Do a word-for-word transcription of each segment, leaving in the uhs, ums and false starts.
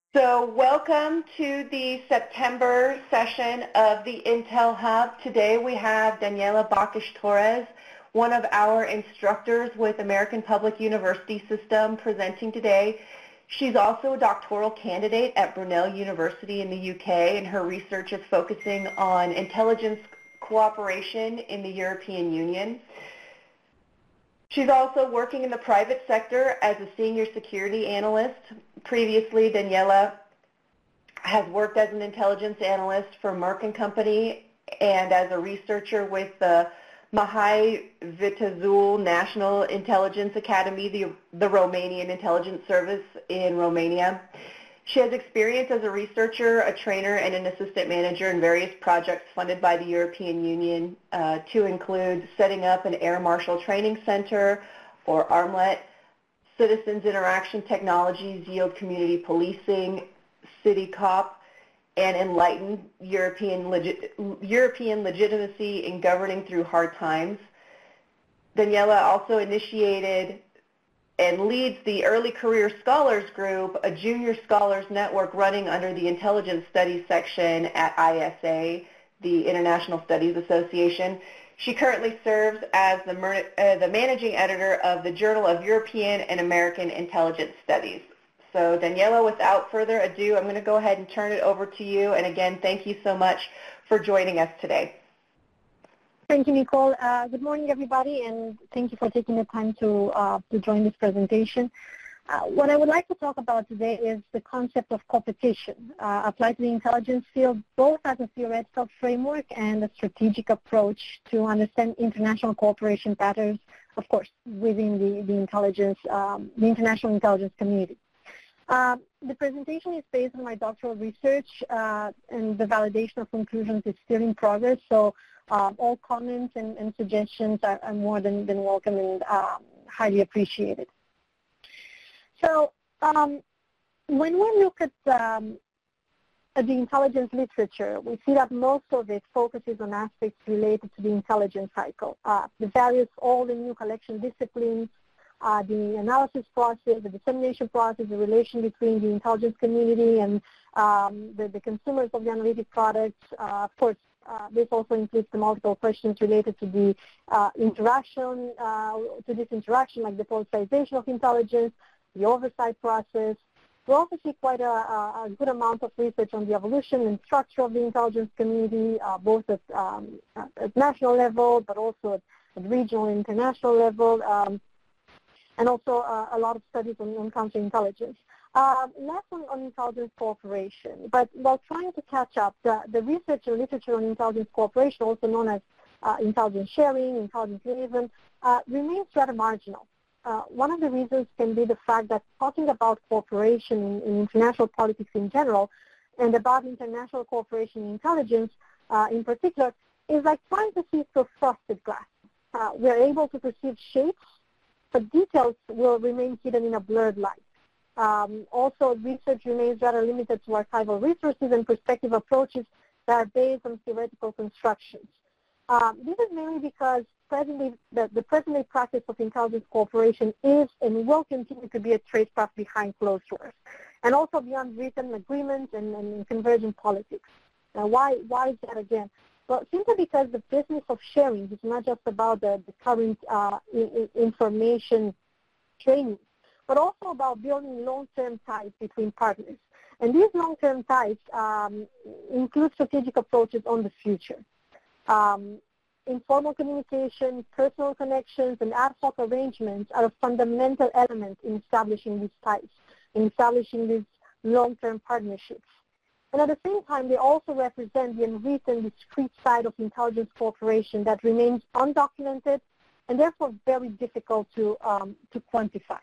So welcome to the September session of the Intel Hub. Today we have Daniela Bacchus-Torres, one of our instructors with American Public University System, presenting today. She's also a doctoral candidate at Brunel University in the U K, and her research is focusing on intelligence cooperation in the European Union. She's also working in the private sector as a senior security analyst. Previously, Daniela has worked as an intelligence analyst for Merck and Company and as a researcher with the Mihai Viteazul National Intelligence Academy, the, the Romanian intelligence service in Romania. She has experience as a researcher, a trainer, and an assistant manager in various projects funded by the European Union uh, to include setting up an Air Marshal Training Center, or ARMLET, Citizens Interaction Technologies, Yield Community Policing, CityCop, and Enlighten European, Legi European Legitimacy in Governing Through Hard Times. Daniela also initiated and leads the Early Career Scholars Group, a junior scholars network running under the Intelligence Studies section at I S A, the International Studies Association. She currently serves as the, uh, the managing editor of the Journal of European and American Intelligence Studies. So Daniela, without further ado, I'm going to go ahead and turn it over to you. And again, thank you so much for joining us today. Thank you, Nicole. Uh, good morning, everybody, and thank you for taking the time to, uh, to join this presentation. Uh, what I would like to talk about today is the concept of competition uh, applied to the intelligence field, both as a theoretical framework and a strategic approach to understand international cooperation patterns, of course, within the, the intelligence, um, the international intelligence community. Uh, the presentation is based on my doctoral research, uh, and the validation of conclusions is still in progress, so Uh, all comments and, and suggestions are, are more than, than welcome and um, highly appreciated. So um, when we look at, um, at the intelligence literature, we see that most of it focuses on aspects related to the intelligence cycle, uh, the various, all the new collection disciplines, uh, the analysis process, the dissemination process, the relation between the intelligence community and um, the, the consumers of the analytic products, uh, of course. Uh, this also includes the multiple questions related to the uh, interaction, uh, to this interaction, like the politicization of intelligence, the oversight process. We also see quite a, a good amount of research on the evolution and structure of the intelligence community, uh, both at, um, at national level, but also at, at regional and international level, um, and also uh, a lot of studies on, on counterintelligence. Uh, less on, on intelligence cooperation, but while trying to catch up, the, the research and literature on intelligence cooperation, also known as uh, intelligence sharing, intelligence liaison, uh, remains rather marginal. Uh, one of the reasons can be the fact that talking about cooperation in, in international politics in general and about international cooperation in intelligence uh, in particular is like trying to see through frosted glass. Uh, we're able to perceive shapes, but details will remain hidden in a blurred light. Um, also, research remains rather limited to archival resources and perspective approaches that are based on theoretical constructions. Um, this is mainly because presently, the, the present-day practice of intelligence cooperation is and will continue to be a tradecraft behind closed doors, and also beyond written agreements and, and convergent politics. Now, why, why is that again? Well, simply because the business of sharing is not just about the, the current uh, information training, but also about building long-term ties between partners. And these long-term ties um, include strategic approaches on the future. Um, informal communication, personal connections, and ad hoc arrangements are a fundamental element in establishing these ties, in establishing these long-term partnerships. And at the same time, they also represent the unwritten, discrete side of intelligence cooperation that remains undocumented and therefore very difficult to, um, to quantify.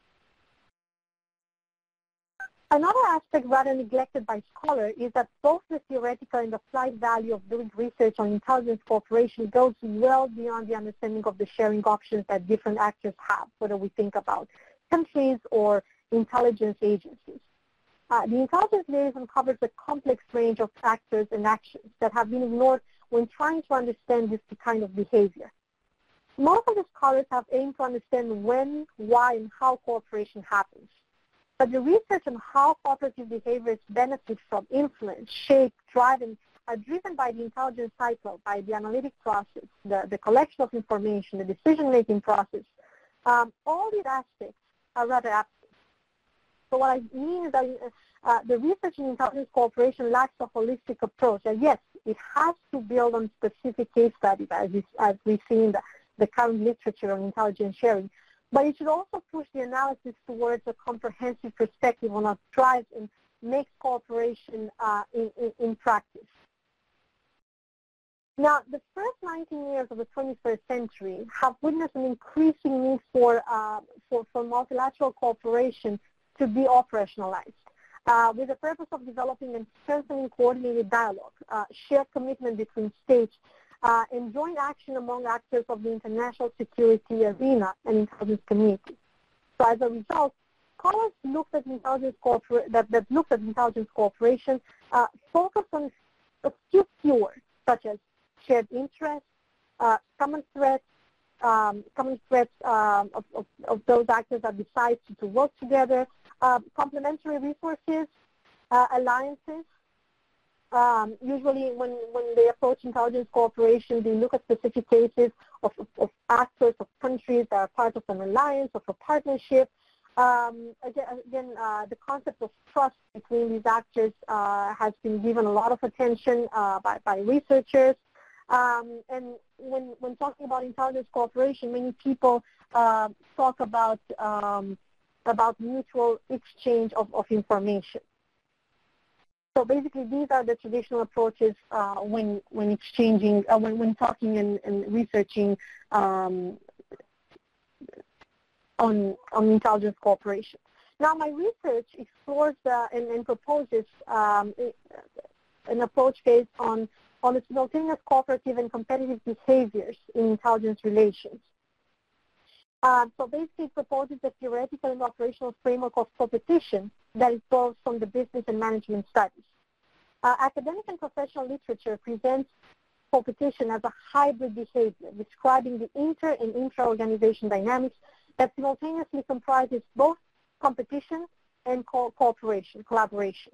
Another aspect rather neglected by scholars is that both the theoretical and applied value of doing research on intelligence cooperation goes well beyond the understanding of the sharing options that different actors have, whether we think about countries or intelligence agencies. Uh, the intelligence liaison covers a complex range of actors and actions that have been ignored when trying to understand this kind of behavior. Most of the scholars have aimed to understand when, why, and how cooperation happens. But the research on how cooperative behaviors benefit from influence, shape, drive, and are driven by the intelligence cycle, by the analytic process, the, the collection of information, the decision-making process. Um, all these aspects are rather absent. So what I mean is that uh, the research in intelligence cooperation lacks a holistic approach. And yes, it has to build on specific case studies, as, we, as we see in the, the current literature on intelligence sharing. But it should also push the analysis towards a comprehensive perspective on what drives and makes cooperation uh, in, in, in practice. Now, the first nineteen years of the twenty-first century have witnessed an increasing need for, uh, for, for multilateral cooperation to be operationalized, uh, with the purpose of developing and strengthening coordinated dialogue, uh, shared commitment between states, uh, and joint action among actors of the international security arena and intelligence community. So as a result, scholars looked at intelligence that, that looked at intelligence cooperation uh, focused on a few keywords, such as shared interests, uh, common threats, um, common threats um, of, of, of those actors that decide to, to work together, uh, complementary resources, uh, alliances. Um, usually when, when they approach intelligence cooperation, they look at specific cases of, of, of actors, of countries that are part of an alliance, of a partnership. Um, again, again uh, the concept of trust between these actors uh, has been given a lot of attention uh, by, by researchers. Um, and when, when talking about intelligence cooperation, many people uh, talk about, um, about mutual exchange of, of information. So basically, these are the traditional approaches uh, when, when exchanging, uh, when, when talking and, and researching um, on, on intelligence cooperation. Now, my research explores uh, and, and proposes um, an approach based on on the simultaneous cooperative and competitive behaviors in intelligence relations. Uh, so basically it proposes a theoretical and operational framework of competition that is borrowed from the business and management studies. Uh, academic and professional literature presents competition as a hybrid behavior, describing the inter and intra-organization dynamics that simultaneously comprises both competition and co cooperation, collaboration.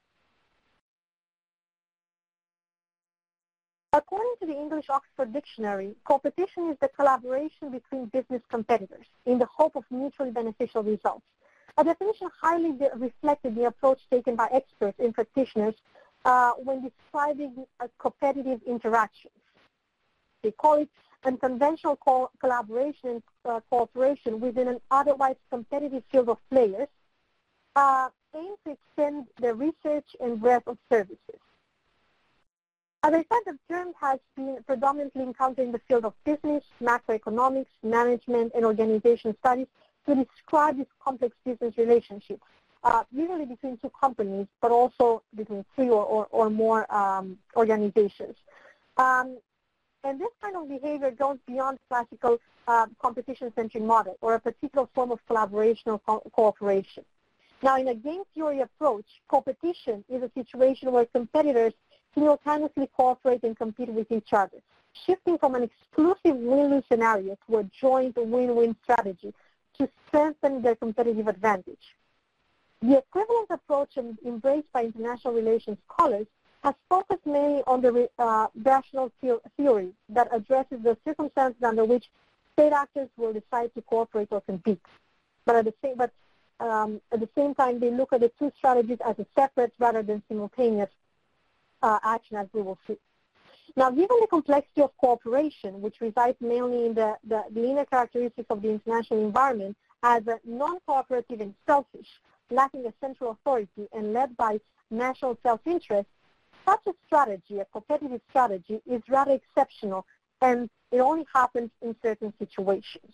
According to the English Oxford Dictionary, competition is the collaboration between business competitors in the hope of mutually beneficial results. A definition highly reflected the approach taken by experts and practitioners uh, when describing a competitive interactions. They call it unconventional co collaboration and uh, cooperation within an otherwise competitive field of players uh, aimed to extend the research and breadth of services. As I said, the term has been predominantly encountered in the field of business, macroeconomics, management, and organization studies to describe these complex business relationships, uh, usually between two companies, but also between three or, or, or more um, organizations. Um, and this kind of behavior goes beyond classical uh, competition-centric model or a particular form of collaboration or co cooperation. Now, in a game theory approach, competition is a situation where competitors simultaneously cooperate and compete with each other, shifting from an exclusive win-lose scenario to a joint win-win strategy to strengthen their competitive advantage. The equivalent approach embraced by international relations scholars has focused mainly on the uh, rational theory that addresses the circumstances under which state actors will decide to cooperate or compete. But at the same, but, um, at the same time, they look at the two strategies as a separate rather than simultaneous Uh, action, as we will see. Now, given the complexity of cooperation, which resides mainly in the, the, the inner characteristics of the international environment as a non-cooperative and selfish, lacking a central authority and led by national self-interest, such a strategy, a competitive strategy, is rather exceptional, and it only happens in certain situations.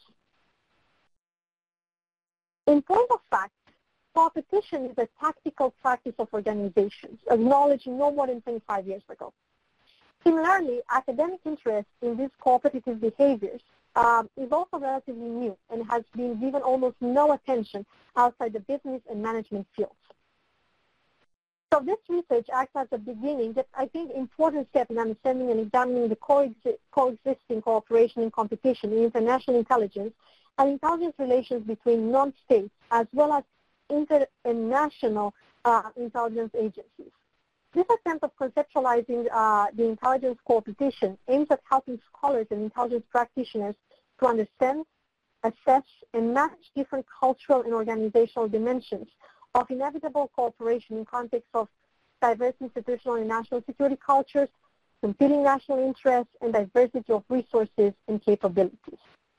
In point of fact, competition is a tactical practice of organizations, acknowledged no more than twenty-five years ago. Similarly, academic interest in these cooperative behaviors um, is also relatively new and has been given almost no attention outside the business and management fields. So this research acts as a beginning, that I think important step in understanding and examining the coexi coexisting cooperation and competition in international intelligence and intelligence relations between non-states, as well as inter and national uh, intelligence agencies. This attempt of conceptualizing uh, the intelligence competition aims at helping scholars and intelligence practitioners to understand, assess, and manage different cultural and organizational dimensions of inevitable cooperation in context of diverse institutional and national security cultures, competing national interests, and diversity of resources and capabilities.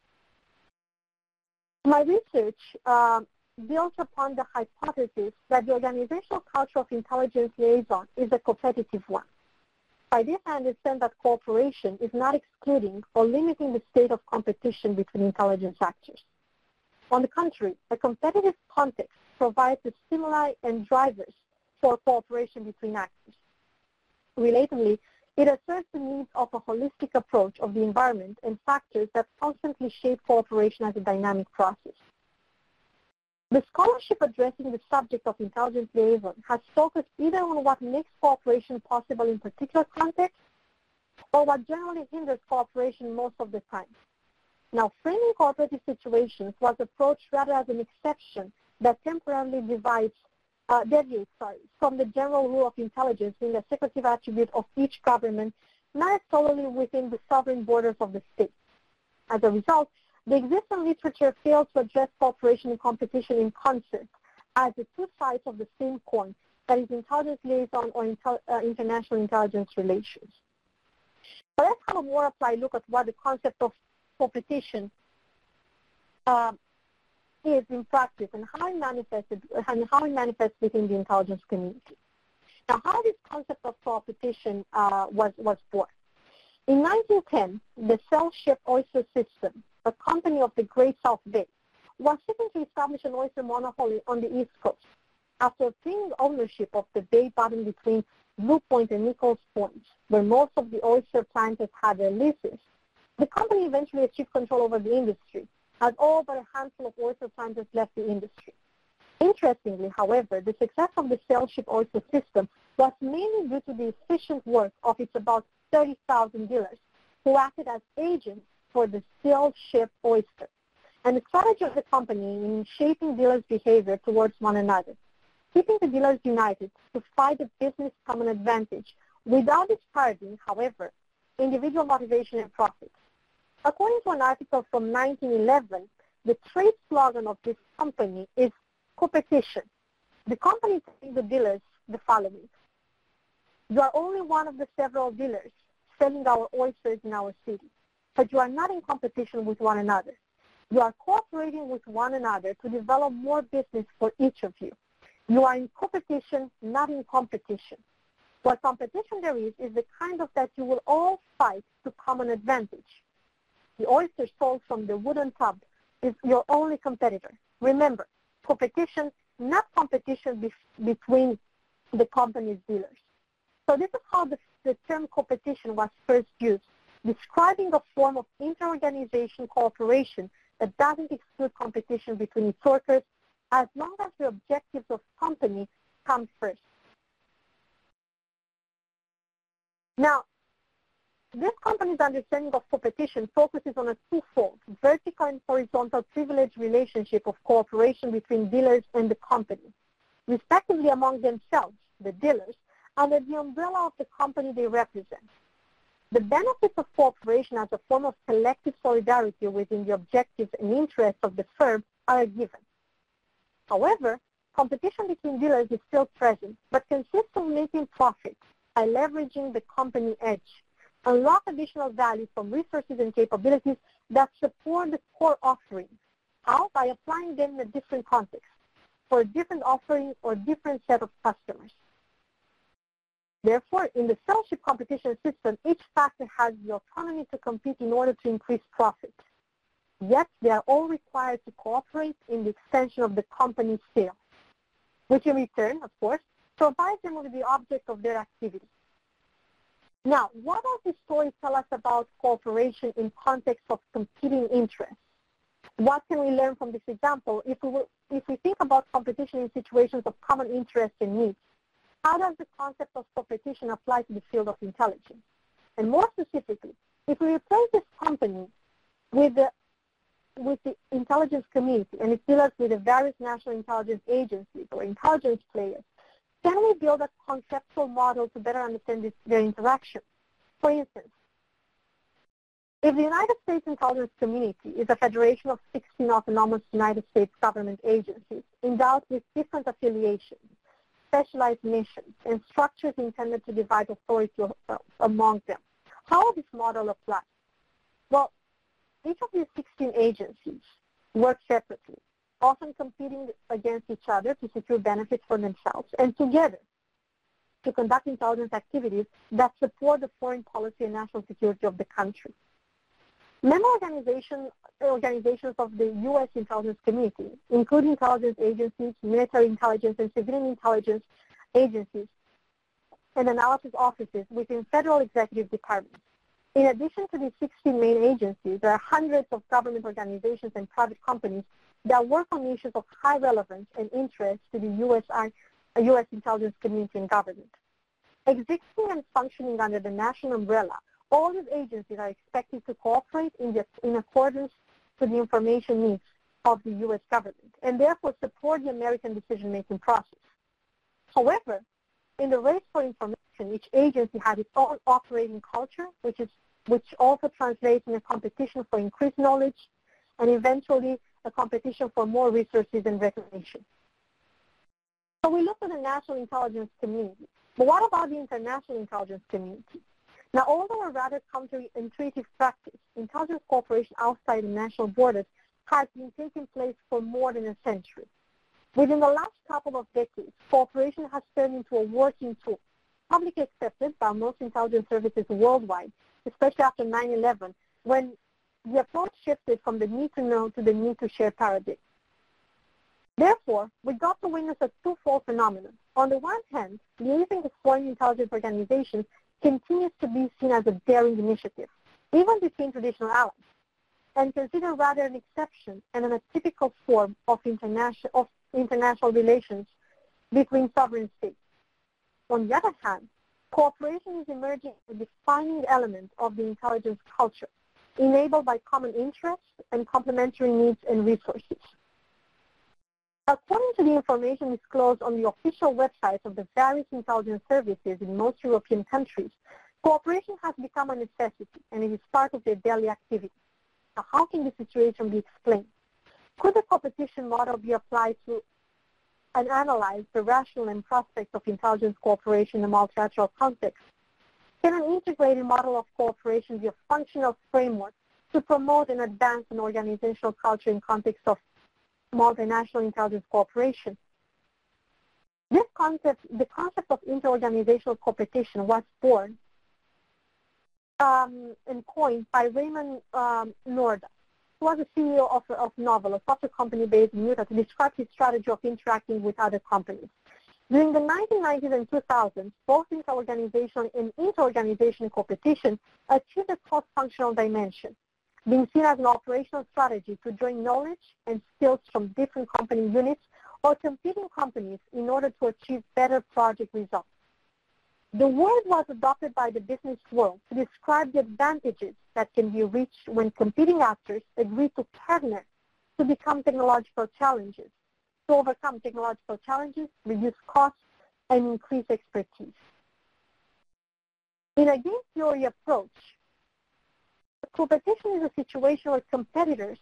My research uh, built upon the hypothesis that the organizational culture of intelligence liaison is a competitive one. By this, I understand that cooperation is not excluding or limiting the state of competition between intelligence actors. On the contrary, a competitive context provides the stimuli and drivers for cooperation between actors. Relatively, it asserts the needs of a holistic approach of the environment and factors that constantly shape cooperation as a dynamic process. The scholarship addressing the subject of intelligence liaison has focused either on what makes cooperation possible in particular contexts or what generally hinders cooperation most of the time. Now, framing cooperative situations was approached rather as an exception that temporarily divides, uh, deviates sorry, from the general rule of intelligence being a secretive attribute of each government, not solely within the sovereign borders of the state. As a result, the existing literature fails to address cooperation and competition in concert as the two sides of the same coin, that is intelligence liaison or intel uh, international intelligence relations. But let's have a more applied look at what the concept of competition uh, is in practice and how it manifested and how it manifests within the intelligence community. Now, how this concept of competition uh, was was born. In nineteen ten, the Shell-Ship Oyster System, a company of the Great South Bay, was seeking to establish an oyster monopoly on the East Coast. After obtaining ownership of the bay bottom between Blue Point and Nichols Point, where most of the oyster planters had their leases, the company eventually achieved control over the industry, as all but a handful of oyster planters left the industry. Interestingly, however, the success of the Shell-Ship Oyster System was mainly due to the efficient work of its about thirty thousand dealers who acted as agents for the Shell-Ship Oyster, and the strategy of the company in shaping dealers' behavior towards one another, keeping the dealers united to fight the business common advantage without discarding, however, individual motivation and profit. According to an article from nineteen eleven, the trade slogan of this company is competition. The company telling the dealers the following: "You are only one of the several dealers selling our oysters in our city, but you are not in competition with one another. You are cooperating with one another to develop more business for each of you. You are in competition, not in competition. What competition there is is the kind of that you will all fight to common advantage. The oyster sold from the wooden tub is your only competitor. Remember, competition, not competition be between the company's dealers." So this is how the, the term competition was first used, describing a form of inter-organization cooperation that doesn't exclude competition between its workers as long as the objectives of company come first. Now, this company's understanding of competition focuses on a twofold, vertical and horizontal privilege relationship of cooperation between dealers and the company, respectively among themselves, the dealers, under the umbrella of the company they represent. The benefits of cooperation as a form of collective solidarity within the objectives and interests of the firm are a given. However, competition between dealers is still present, but consists of making profits by leveraging the company edge, unlock additional value from resources and capabilities that support the core offering. How? By applying them in a different context, for a different offering or different set of customers. Therefore, in the Shell-Ship competition system, each factor has the autonomy to compete in order to increase profit. Yet, they are all required to cooperate in the extension of the company's sales, which in return, of course, provides them with the object of their activity. Now, what does this story tell us about cooperation in context of competing interests? What can we learn from this example if we, will, if we think about competition in situations of common interest and needs? How does the concept of competition apply to the field of intelligence? And more specifically, if we replace this company with the with the intelligence community and its dealers with the various national intelligence agencies or intelligence players, can we build a conceptual model to better understand this, their interaction? For instance, if the United States intelligence community is a federation of sixteen autonomous United States government agencies endowed with different affiliations, specialized missions, and structures intended to divide authority uh, among them, how will this model apply? Well, each of these sixteen agencies work separately, often competing against each other to secure benefits for themselves, and together to conduct intelligence activities that support the foreign policy and national security of the country. Member organization, organizations of the U S intelligence community, including intelligence agencies, military intelligence, and civilian intelligence agencies, and analysis offices within federal executive departments. In addition to these sixteen main agencies, there are hundreds of government organizations and private companies that work on issues of high relevance and interest to the U S, U S intelligence community and government. Existing and functioning under the national umbrella, all these agencies are expected to cooperate in, the, in accordance with the information needs of the U S government and therefore support the American decision-making process. However, in the race for information, each agency has its own operating culture, which, is, which also translates in a competition for increased knowledge and eventually a competition for more resources and recognition. So we look at the national intelligence community. But what about the international intelligence community? Now, although a rather counterintuitive practice, intelligence cooperation outside the national borders has been taking place for more than a century. Within the last couple of decades, cooperation has turned into a working tool, publicly accepted by most intelligence services worldwide, especially after nine eleven, when the approach shifted from the need to know to the need to share paradigm. Therefore, we got to witness a twofold phenomenon. On the one hand, liaising with foreign intelligence organizations continues to be seen as a daring initiative, even between traditional allies, and considered rather an exception and an atypical form of international, of international relations between sovereign states. On the other hand, cooperation is emerging as a defining element of the intelligence culture, enabled by common interests and complementary needs and resources. According to the information disclosed on the official websites of the various intelligence services in most European countries, cooperation has become a necessity and it is part of their daily activity. Now, how can this situation be explained? Could the competition model be applied to and analyze the rationale and prospects of intelligence cooperation in a multilateral context? Can an integrated model of cooperation be a functional framework to promote and advance an organizational culture in context of multinational intelligence cooperation? This concept, the concept of interorganizational competition, was born um, and coined by Raymond um, Norda, who was the C E O of, of Novell, a software company based in Utah, to describe his strategy of interacting with other companies. During the nineteen nineties and two thousands, both interorganizational and interorganizational competition achieved a cross-functional dimension, being seen as an operational strategy to join knowledge and skills from different company units or competing companies in order to achieve better project results. The word was adopted by the business world to describe the advantages that can be reached when competing actors agree to partner to become technological challenges, to overcome technological challenges, reduce costs, and increase expertise. In a game theory approach, competition is a situation where competitors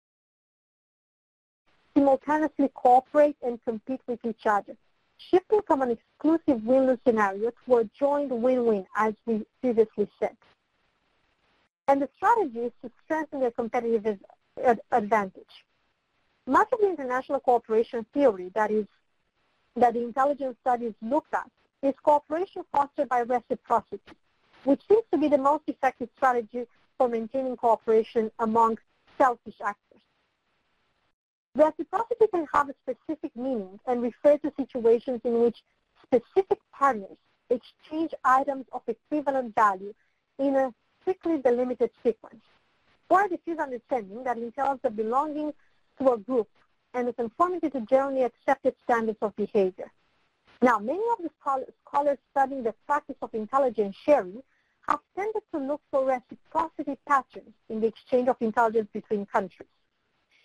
simultaneously cooperate and compete with each other, shifting from an exclusive win-lose scenario to a joint win-win, as we previously said. And the strategy is to strengthen their competitive advantage. Much of the international cooperation theory that is that the intelligence studies look at is cooperation fostered by reciprocity, which seems to be the most effective strategy for maintaining cooperation among selfish actors. Reciprocity can have a specific meaning and refer to situations in which specific partners exchange items of equivalent value in a strictly delimited sequence, or a diffuse understanding that entails the belonging to a group and the conformity to generally accepted standards of behavior. Now, many of the scholars studying the practice of intelligence sharing have tended to look for reciprocity patterns in the exchange of intelligence between countries.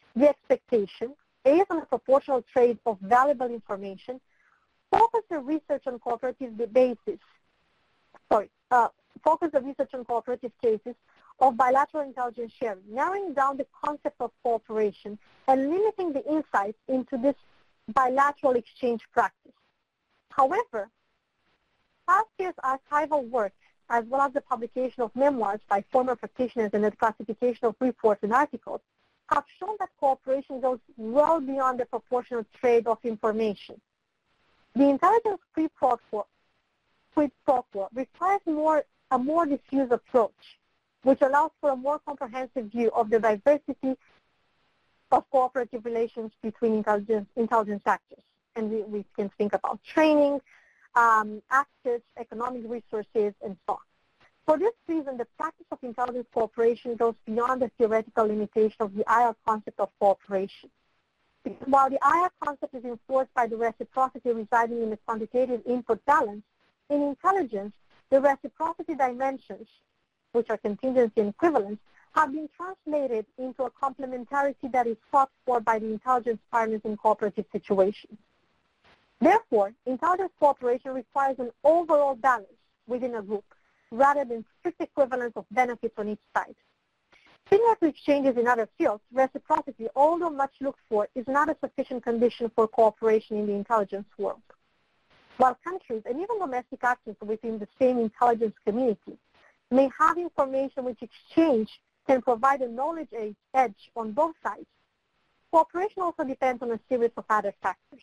the expectation, based on a proportional trade of valuable information, focus the research on cooperative basis, sorry, uh, focus the research on cooperative cases of bilateral intelligence sharing, narrowing down the concept of cooperation and limiting the insights into this bilateral exchange practice. However, past years' archival work, as well as the publication of memoirs by former practitioners and the classification of reports and articles, have shown that cooperation goes well beyond the proportional trade of information. The intelligence quid pro quo, quid pro quo requires more, a more diffuse approach, which allows for a more comprehensive view of the diversity of cooperative relations between intelligence, intelligence actors. And we, we can think about training, um, access, economic resources, and so on. For this reason, the practice of intelligence cooperation goes beyond the theoretical limitation of the I R concept of cooperation. Because while the I R concept is enforced by the reciprocity residing in the quantitative input balance, in intelligence, the reciprocity dimensions, which are contingency and equivalence, have been translated into a complementarity that is sought for by the intelligence partners in cooperative situations. Therefore, intelligence cooperation requires an overall balance within a group, rather than strict equivalence of benefits on each side. Similar to exchanges in other fields, reciprocity, although much looked for, is not a sufficient condition for cooperation in the intelligence world. While countries and even domestic actors within the same intelligence community may have information which exchange can provide a knowledge edge on both sides, cooperation also depends on a series of other factors.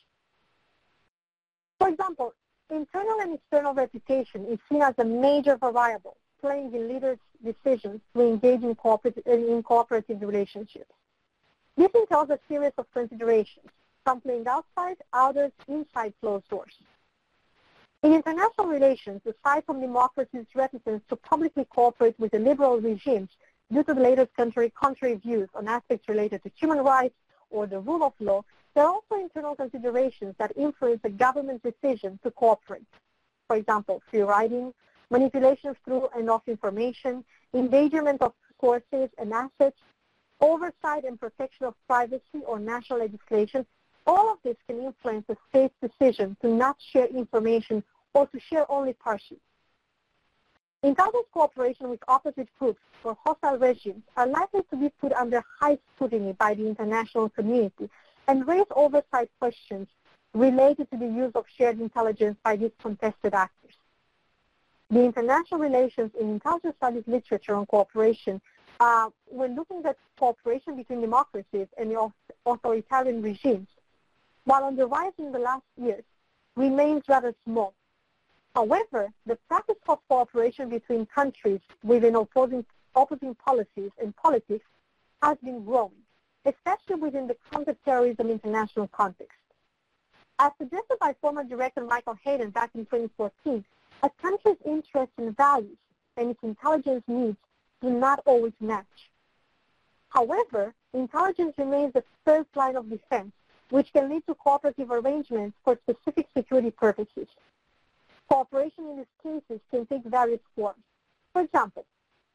For example, internal and external reputation is seen as a major variable playing in leaders' decisions to engage in cooperative, in cooperative relationships. This entails a series of considerations, some playing outside, others inside closed doors. In international relations, aside from democracy's reticence to publicly cooperate with the liberal regimes due to the latest country contrary views on aspects related to human rights or the rule of law, there are also internal considerations that influence the government's decision to cooperate. For example, free riding, manipulations through and of information, endangerment of sources and assets, oversight and protection of privacy or national legislation. All of this can influence the state's decision to not share information or to share only partially. Intelligence cooperation with opposite groups or hostile regimes are likely to be put under high scrutiny by the international community and raise oversight questions related to the use of shared intelligence by these contested actors. The international relations in intelligence studies literature on cooperation, uh, when looking at cooperation between democracies and the authoritarian regimes, while on the rise in the last years, remains rather small. However, the practice of cooperation between countries within opposing, opposing policies and politics has been growing, especially within the counterterrorism international context. As suggested by former Director Michael Hayden back in twenty fourteen, a country's interests and values and its intelligence needs do not always match. However, intelligence remains the first line of defense, which can lead to cooperative arrangements for specific security purposes. Cooperation in these cases can take various forms. For example,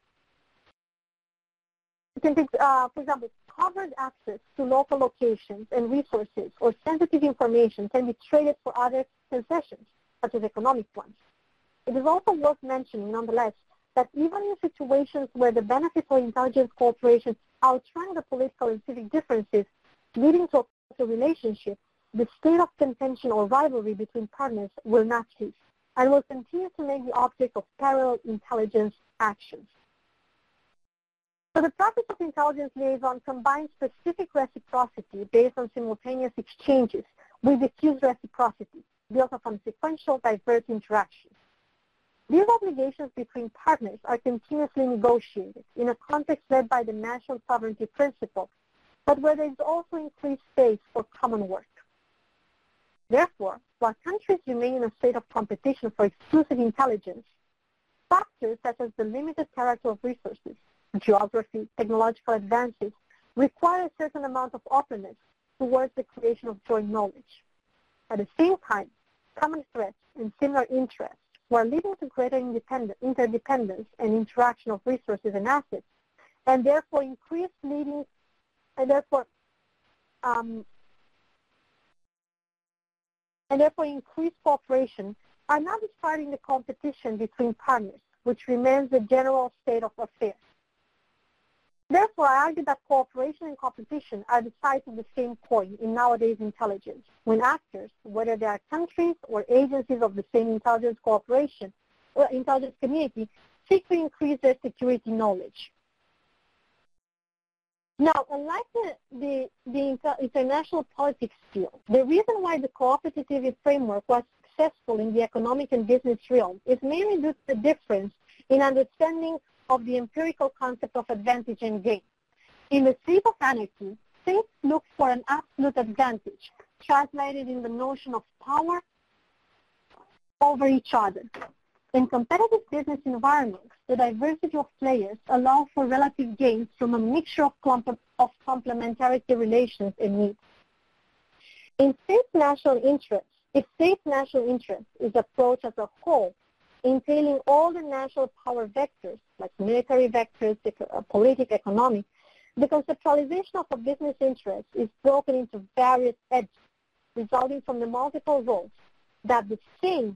it can take, uh, for example, covered access to local locations and resources or sensitive information can be traded for other concessions, such as economic ones. It is also worth mentioning, nonetheless, that even in situations where the benefits of intelligence cooperation outrank the political and civic differences leading to a relationship, the state of contention or rivalry between partners will not cease and will continue to make the object of parallel intelligence actions. So the practice of intelligence liaison combines specific reciprocity based on simultaneous exchanges with diffuse reciprocity built upon sequential diverse interactions. These obligations between partners are continuously negotiated in a context led by the national sovereignty principle, but where there is also increased space for common work. Therefore, while countries remain in a state of competition for exclusive intelligence, factors such as the limited character of resources, geography, technological advances require a certain amount of openness towards the creation of joint knowledge. At the same time, common threats and similar interests, while leading to greater interdependence and interaction of resources and assets, and therefore increased leading, and therefore um, and therefore increased cooperation, are not discarding the competition between partners, which remains the general state of affairs. Therefore, I argue that cooperation and competition are the sides of the same coin in nowadays intelligence, when actors, whether they are countries or agencies of the same intelligence cooperation or intelligence community, seek to increase their security knowledge. Now, unlike the, the, the international politics field, the reason why the cooperative framework was successful in the economic and business realm is mainly due to the difference in understanding of the empirical concept of advantage and gain. In the state of anarchy, states look for an absolute advantage, translated in the notion of power over each other. In competitive business environments, the diversity of players allow for relative gains from a mixture of, comp- of complementarity relations and needs. In state national interests, if state national interest is approached as a whole, entailing all the national power vectors, like military vectors, political, economic, the conceptualization of a business interest is broken into various edges, resulting from the multiple roles that the same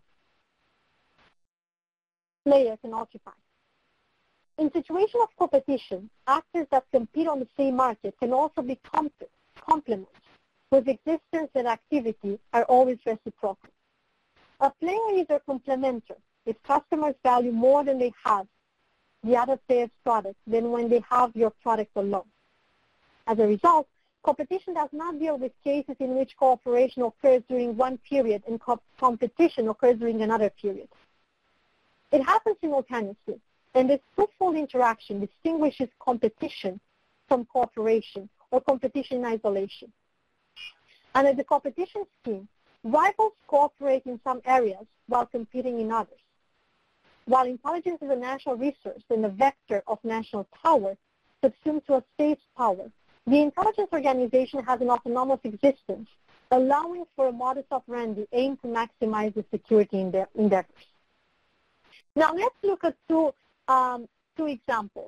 player can occupy. In situation of competition, actors that compete on the same market can also be comp- complements, whose existence and activity are always reciprocal. A player is a complementer if customers value more than they have the other player's product than when they have your product alone. As a result, competition does not deal with cases in which cooperation occurs during one period and co- competition occurs during another period. It happens simultaneously, and this twofold interaction distinguishes competition from cooperation or competition in isolation. Under the competition scheme, rivals cooperate in some areas while competing in others. While intelligence is a national resource and a vector of national power subsumed to a state's power, the intelligence organization has an autonomous existence, allowing for a modus operandi aimed to maximize the security endeavors. Now let's look at two, um, two examples.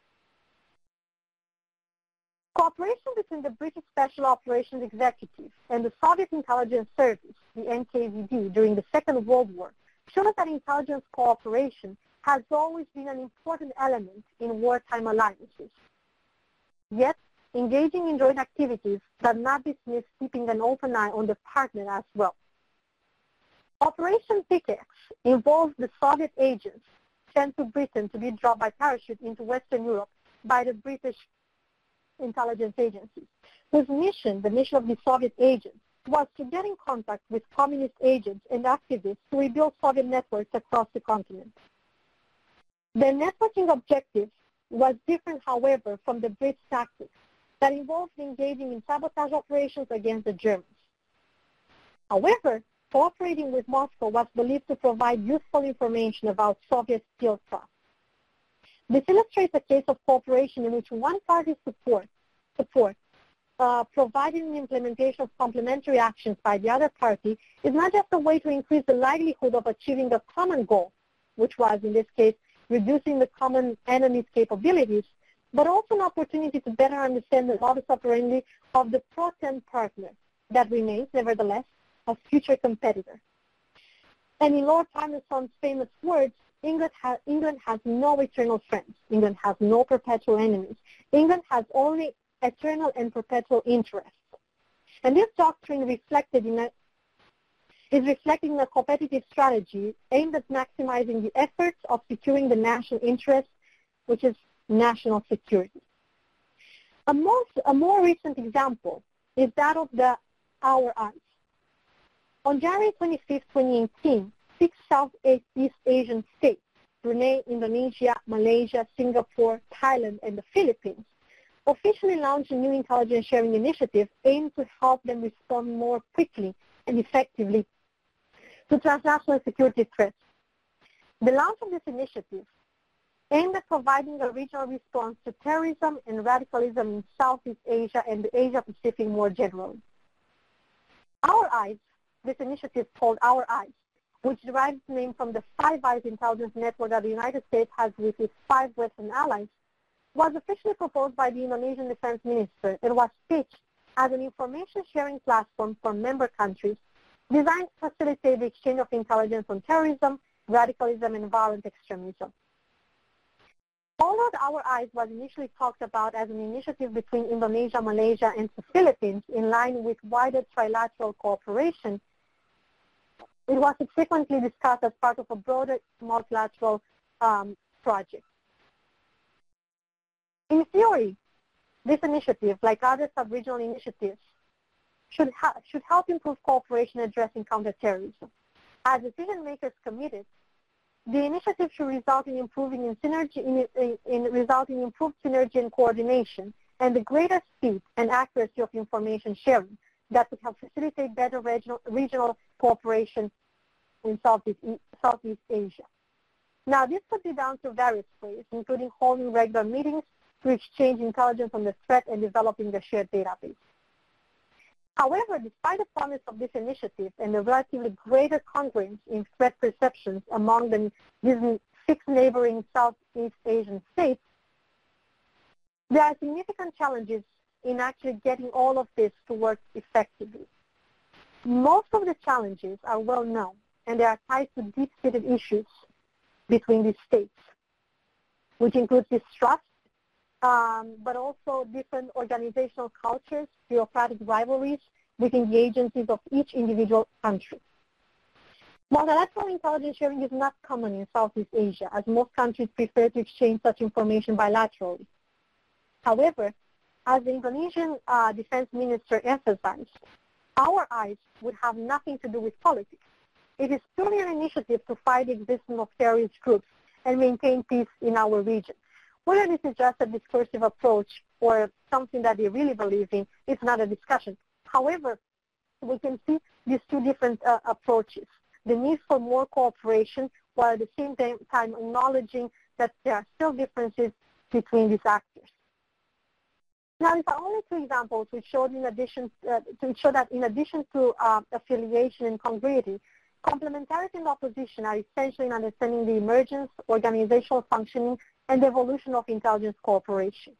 Cooperation between the British Special Operations Executive and the Soviet Intelligence Service, the N K V D, during the Second World War shows that intelligence cooperation has always been an important element in wartime alliances. Yet, engaging in joint activities does not dismiss keeping an open eye on the partner as well. Operation Pickaxe involves the Soviet agents sent to Britain to be dropped by parachute into Western Europe by the British intelligence agencies, whose mission, the mission of the Soviet agents, was to get in contact with communist agents and activists to rebuild Soviet networks across the continent. The networking objective was different, however, from the British tactics that involved engaging in sabotage operations against the Germans. However, cooperating with Moscow was believed to provide useful information about Soviet steelcraft. This illustrates a case of cooperation in which one party support, support uh, providing the implementation of complementary actions by the other party is not just a way to increase the likelihood of achieving a common goal, which was, in this case, reducing the common enemy's capabilities, but also an opportunity to better understand the modus operandi of the pro-tem partner that remains, nevertheless, a future competitor. And in Lord Palmerston's famous words, England, ha- England has no eternal friends. England has no perpetual enemies. England has only eternal and perpetual interests. And this doctrine reflected in a, is reflecting a competitive strategy aimed at maximizing the efforts of securing the national interest, which is national security. A, most, a more recent example is that of the Our Eyes. On January twenty-fifth, twenty eighteen, six Southeast Asian states, Brunei, Indonesia, Malaysia, Singapore, Thailand, and the Philippines, officially launched a new intelligence sharing initiative aimed to help them respond more quickly and effectively to transnational security threats. The launch of this initiative aimed at providing a regional response to terrorism and radicalism in Southeast Asia and the Asia Pacific more generally. Our Eyes, this initiative called Our Eyes, which derives its name from the Five Eyes intelligence network that the United States has with its five Western allies, was officially proposed by the Indonesian defense minister and was pitched as an information sharing platform for member countries designed to facilitate the exchange of intelligence on terrorism, radicalism, and violent extremism. Although Our Eyes was initially talked about as an initiative between Indonesia, Malaysia, and the Philippines in line with wider trilateral cooperation, it was subsequently discussed as part of a broader multilateral um, project. In theory, this initiative, like other sub-regional initiatives, should, ha should help improve cooperation addressing counterterrorism. As decision makers committed, the initiative should result in improving in synergy, in, in, in result in improved synergy and coordination, and the greater speed and accuracy of information sharing that would help facilitate better regional, regional cooperation in Southeast, Southeast Asia. Now, this could be done through various ways, including holding regular meetings to exchange intelligence on the threat and developing the shared database. However, despite the promise of this initiative and the relatively greater congruence in threat perceptions among the these six neighboring Southeast Asian states, there are significant challenges in actually getting all of this to work effectively. Most of the challenges are well known, and they are tied to deep-seated issues between these states, which includes distrust, um, but also different organizational cultures, bureaucratic rivalries within the agencies of each individual country. Multilateral intelligence sharing is not common in Southeast Asia, as most countries prefer to exchange such information bilaterally. However, as the Indonesian uh, defense minister emphasized, Our Eyes would have nothing to do with politics. It is purely an initiative to fight the existence of terrorist groups and maintain peace in our region. Whether this is just a discursive approach or something that they really believe in, it's not a discussion. However, we can see these two different uh, approaches. The need for more cooperation, while at the same time, time acknowledging that there are still differences between these actors. Now, these are only two examples which showed in addition uh, to show that in addition to uh, affiliation and congruity, complementarity and opposition are essential in understanding the emergence, organizational functioning, and the evolution of intelligence cooperation.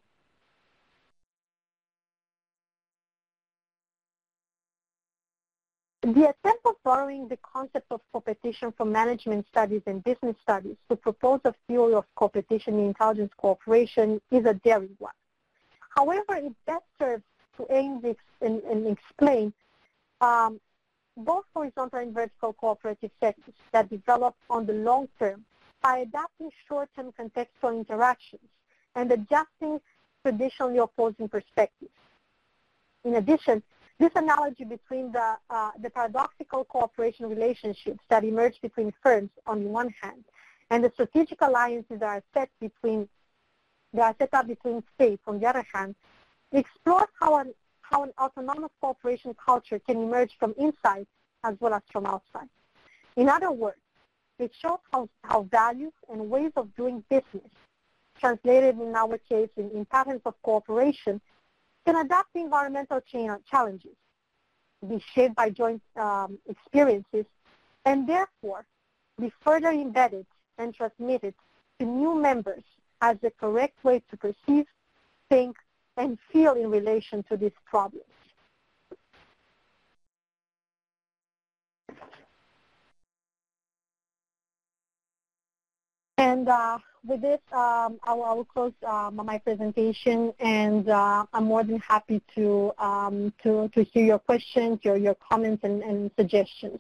The attempt of borrowing the concept of competition from management studies and business studies to propose a theory of competition in intelligence cooperation is a daring one. However, it best serves to aim and, and explain um, both horizontal and vertical cooperative settings that develop on the long term by adapting short-term contextual interactions and adjusting traditionally opposing perspectives. In addition, this analogy between the, uh, the paradoxical cooperation relationships that emerge between firms on the one hand and the strategic alliances that are set between that are set up between states on the other hand, explores how an, how an autonomous cooperation culture can emerge from inside as well as from outside. In other words, it shows how, how values and ways of doing business, translated in our case in, in patterns of cooperation, can adapt to environmental challenges, be shaped by joint um, experiences, and therefore be further embedded and transmitted to new members as the correct way to perceive, think, and feel in relation to these problems. And uh, with this, um, I, will, I will close uh, my presentation, and uh, I'm more than happy to, um, to, to hear your questions, your, your comments, and, and suggestions.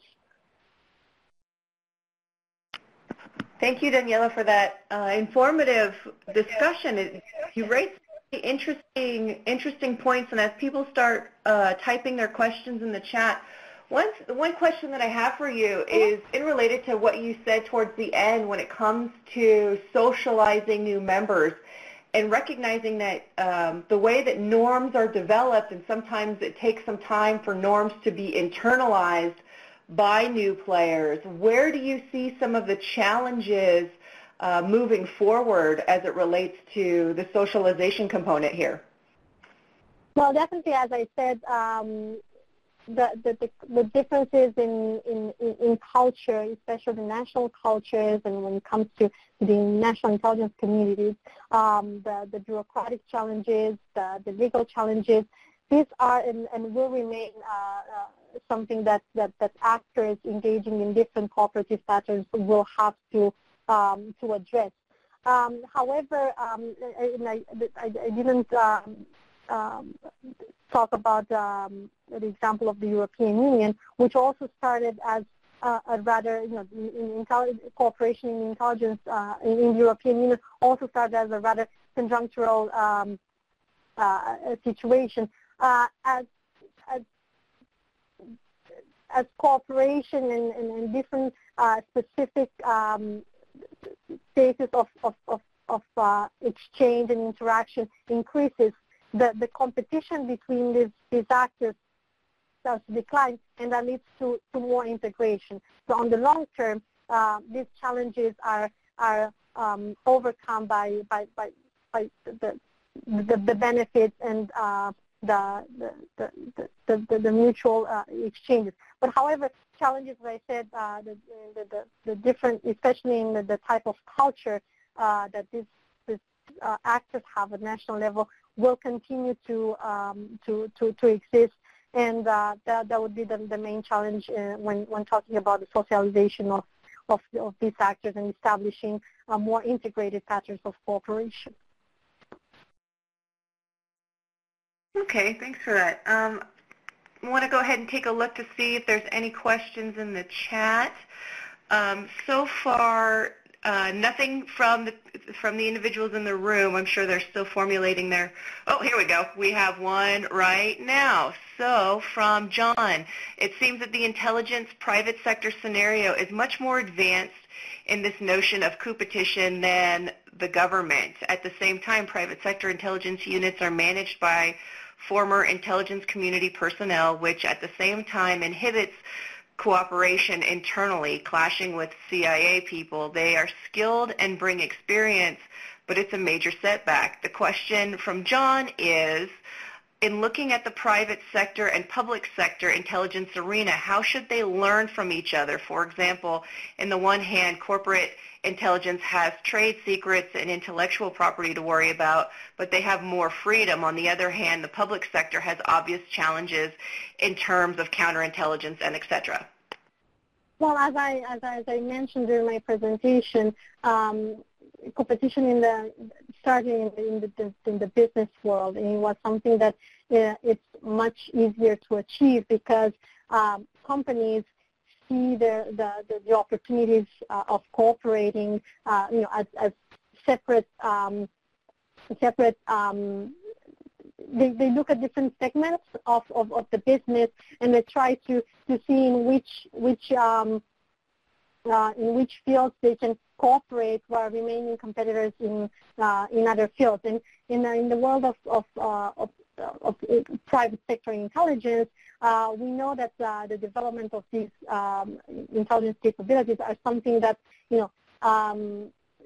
Thank you, Daniela, for that uh, informative discussion. It, you raised interesting, interesting points, and as people start uh, typing their questions in the chat, One, one question that I have for you is in related to what you said towards the end when it comes to socializing new members and recognizing that um, the way that norms are developed, and sometimes it takes some time for norms to be internalized by new players. Where do you see some of the challenges uh, moving forward as it relates to the socialization component here? Well, definitely, as I said, um, The, the, the differences in, in, in culture, especially the national cultures, and when it comes to the national intelligence communities, um, the, the bureaucratic challenges, the, the legal challenges, these are and, and will remain uh, uh, something that, that, that actors engaging in different cooperative patterns will have to, um, to address. Um, however, um, and I, I, I didn't um, um, talk about um, the example of the European Union, which also started as uh, a rather, you know, in, in cooperation in intelligence uh, in, in the European Union also started as a rather conjunctural um, uh, situation. Uh, as, as as cooperation and, and, and different uh, specific um, stages of, of, of, of uh, exchange and interaction increases, the, the competition between these, these actors starts to decline, and that leads to, to more integration. So on the long term, uh, these challenges are, are um, overcome by, by, by, by the, the, the benefits and uh, the, the, the, the, the, the mutual uh, exchanges. But however, challenges, as I said, uh, the, the, the, the different, especially in the, the type of culture uh, that these this, uh, actors have at national level, will continue to, um, to, to, to exist. And uh, that, that would be the, the main challenge uh, when, when talking about the socialization of, of, of these actors and establishing uh, more integrated patterns of cooperation. Okay, thanks for that. Um, I want to go ahead and take a look to see if there's any questions in the chat. Um, so far, uh, nothing from the from the individuals in the room. I'm sure they're still formulating their. Oh, here we go. We have one right now. So from John, it seems that the intelligence private sector scenario is much more advanced in this notion of competition than the government. At the same time, private sector intelligence units are managed by former intelligence community personnel, which at the same time inhibits cooperation internally, clashing with C I A people. They are skilled and bring experience, but it's a major setback. The question from John is, in looking at the private sector and public sector intelligence arena, how should they learn from each other? For example, in the one hand, corporate intelligence has trade secrets and intellectual property to worry about, but they have more freedom. On the other hand, the public sector has obvious challenges in terms of counterintelligence and et cetera. Well, as I, as I, as I mentioned during my presentation, um, competition in the starting in the, in the in the business world, and it was something that uh, it's much easier to achieve because um, companies see the the, the, the opportunities uh, of cooperating, uh, you know, as, as separate um, separate. Um, they, they look at different segments of, of, of the business, and they try to, to see in which which um, uh, in which fields they can cooperate while remaining competitors in uh, in other fields. And in, uh, in the world of of, uh, of, of private sector intelligence, uh, we know that uh, the development of these um, intelligence capabilities are something that you know um,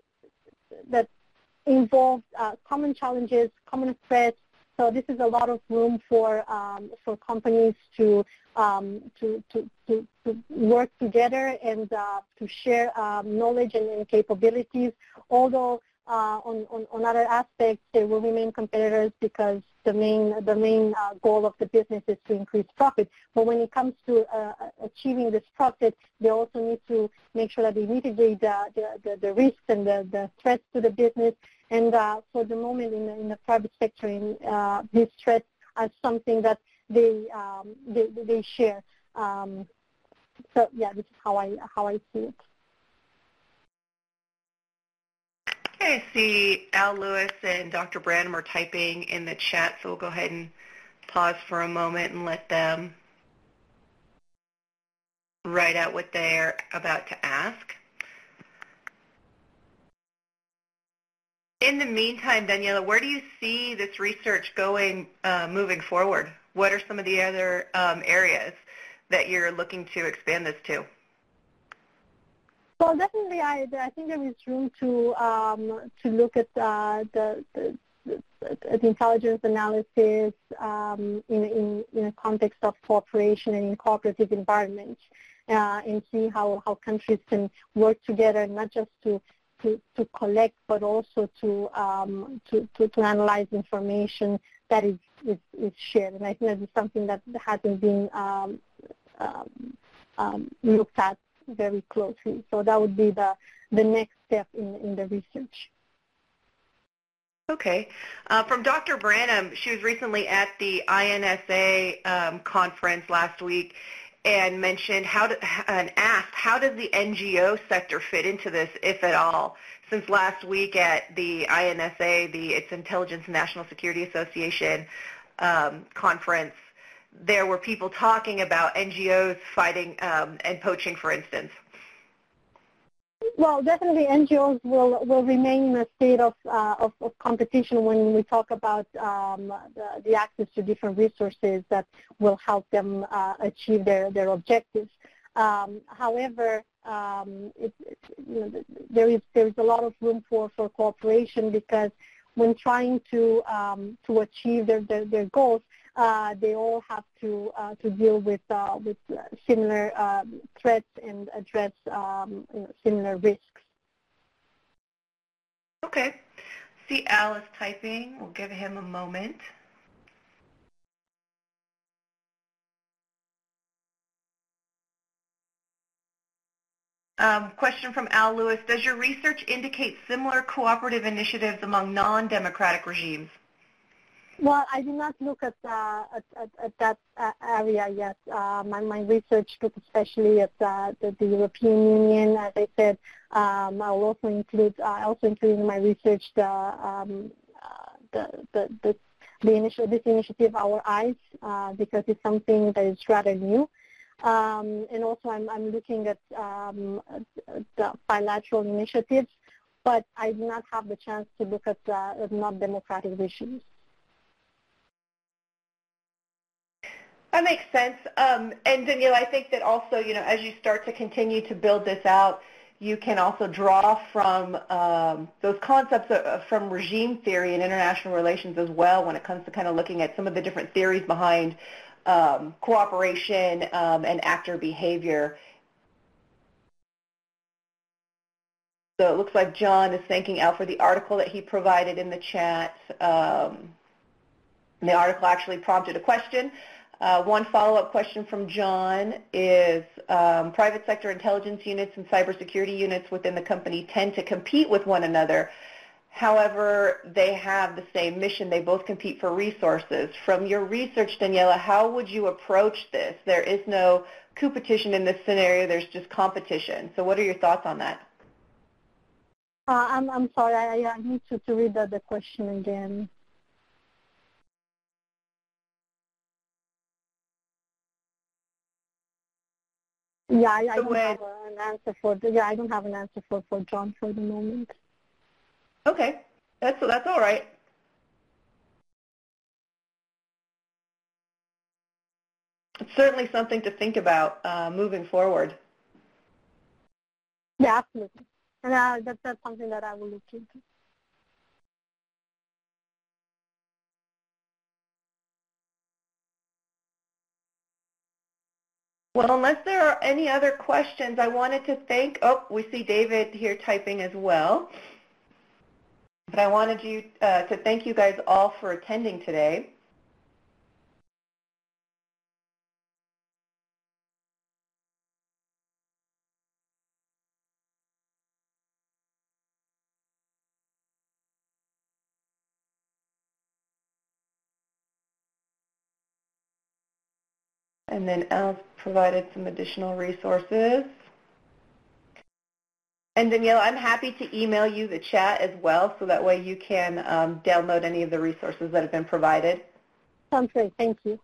that involve uh, common challenges, common threats. So this is a lot of room for um, for companies to um, to, to, to to work together and uh, to share um, knowledge and, and capabilities. Although uh, on, on on other aspects they will remain competitors because the main the main uh, goal of the business is to increase profit. But when it comes to uh, achieving this profit, they also need to make sure that they mitigate the the, the, the risks and the, the threats to the business. And uh, for the moment, in the, in the private sector, in, uh, these threats are something that they um, they, they share. Um, so yeah, this is how I how I see it. Okay, I see Al Lewis and Doctor Branham are typing in the chat, so we'll go ahead and pause for a moment and let them write out what they're about to ask. In the meantime, Daniela, where do you see this research going uh, moving forward? What are some of the other um, areas that you're looking to expand this to? Well, definitely, I, I think there is room to um, to look at uh, the, the, the, the intelligence analysis um, in, in, in a context of cooperation and in cooperative environments, uh, and see how, how countries can work together, not just to To, to collect, but also to, um, to, to, to analyze information that is, is, is shared. And I think that is something that hasn't been um, um, um, looked at very closely. So that would be the, the next step in, in the research. Okay. Uh, from Doctor Branham, she was recently at the I N S A um, conference last week and mentioned how to, and asked, how does the N G O sector fit into this, if at all? Since last week at the I N S A, the it's Intelligence and National Security Association um, conference, there were people talking about N G Os fighting um, and poaching, for instance. Well, definitely N G Os will, will remain in a state of, uh, of, of competition when we talk about um, the, the access to different resources that will help them uh, achieve their, their objectives. Um, however, um, it, it, you know, there is there is a lot of room for, for cooperation, because when trying to um, to achieve their, their, their goals, Uh, they all have to uh, to deal with uh, with similar um, threats and address um, you know, similar risks. Okay. See, Al is typing. We'll give him a moment. Um, question from Al Lewis: does your research indicate similar cooperative initiatives among non-democratic regimes? Well, I did not look at uh, at, at, at that uh, area yet. Uh, my, my research looked especially at uh, the, the European Union. As I said, um, I will also include I also include in my research the um, uh, the the, the, the initiative, this initiative, Our Eyes, uh, because it's something that is rather new. Um, and also, I'm I'm looking at um, the bilateral initiatives, but I do not have the chance to look at, uh, at non-democratic regimes. That makes sense. Um, and Danielle, I think that also, you know, as you start to continue to build this out, you can also draw from um, those concepts of, from regime theory and international relations as well when it comes to kind of looking at some of the different theories behind um, cooperation um, and actor behavior. So it looks like John is thanking Al for the article that he provided in the chat. Um, the article actually prompted a question. Uh, one follow-up question from John is, um, private sector intelligence units and cybersecurity units within the company tend to compete with one another. However, they have the same mission. They both compete for resources. From your research, Daniela, how would you approach this? There is no competition in this scenario. There's just competition. So what are your thoughts on that? Uh, I'm, I'm sorry. I, I need to, to read the, the question again. Yeah, I, I don't have an answer for the, yeah, I don't have an answer for, for John for the moment. Okay, that's that's all right. It's certainly something to think about uh, moving forward. Yeah, absolutely, and uh, that, that's something that I will look into. Well, unless there are any other questions, I wanted to thank, oh, we see David here typing as well. But I wanted you uh, to thank you guys all for attending today. And then Al's provided some additional resources. And Danielle, I'm happy to email you the chat as well, so that way you can um, download any of the resources that have been provided. Sounds great. Thank you.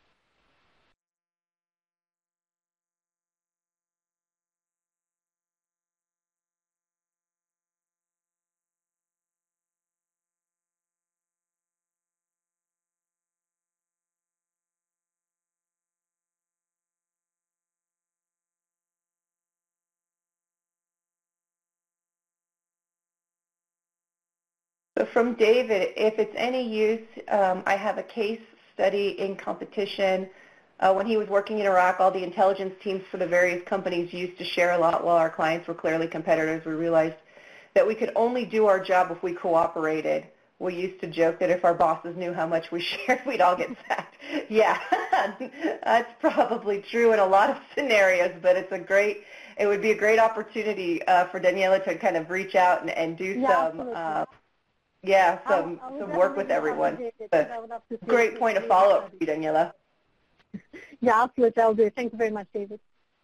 So from David, if it's any use, um, I have a case study in competition. Uh, when he was working in Iraq, all the intelligence teams for the various companies used to share a lot while our clients were clearly competitors. We realized that we could only do our job if we cooperated. we used to joke that if our bosses knew how much we shared, we'd all get sacked. Yeah, that's probably true in a lot of scenarios, but it's a great, it would be a great opportunity uh, for Daniela to kind of reach out and, and do yeah, some, uh, yeah, some, I, I some work with everyone. But it, great point of follow-up for you, Daniela. Yeah, absolutely, I'll do it. Thank you very much, David.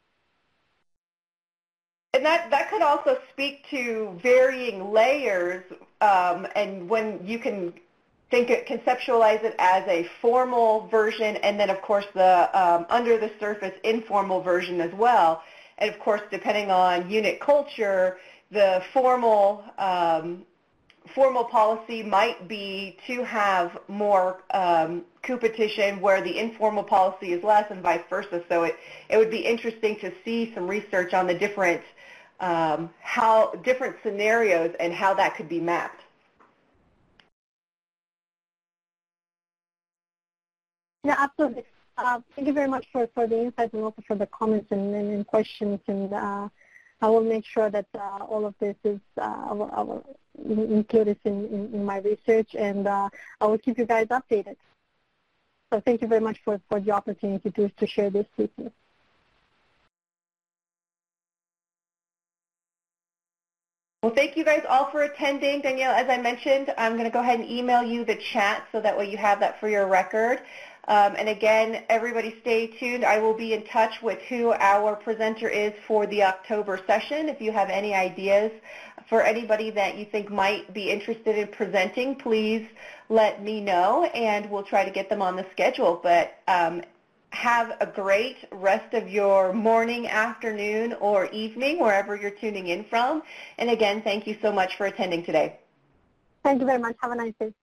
And that, that could also speak to varying layers, um, and when you can think it, conceptualize it as a formal version, and then of course the um, under the surface informal version as well. And of course, depending on unit culture, the formal um, formal policy might be to have more um, competition where the informal policy is less, and vice versa. So it, it would be interesting to see some research on the different um, how different scenarios and how that could be mapped. Yeah, absolutely. Uh, thank you very much for, for the insights and also for the comments and, and, and questions. And uh, I will make sure that uh, all of this is uh, I will, I will include this in, in, in my research, and uh, I will keep you guys updated. So thank you very much for, for the opportunity to, to share this with you. Well, thank you guys all for attending. Danielle, as I mentioned, I'm going to go ahead and email you the chat so that way you have that for your record. Um, and again, everybody stay tuned. I will be in touch with who our presenter is for the October session. If you have any ideas for anybody that you think might be interested in presenting, please let me know, and we'll try to get them on the schedule. But um, have a great rest of your morning, afternoon, or evening, wherever you're tuning in from. And again, thank you so much for attending today. Thank you very much. Have a nice day.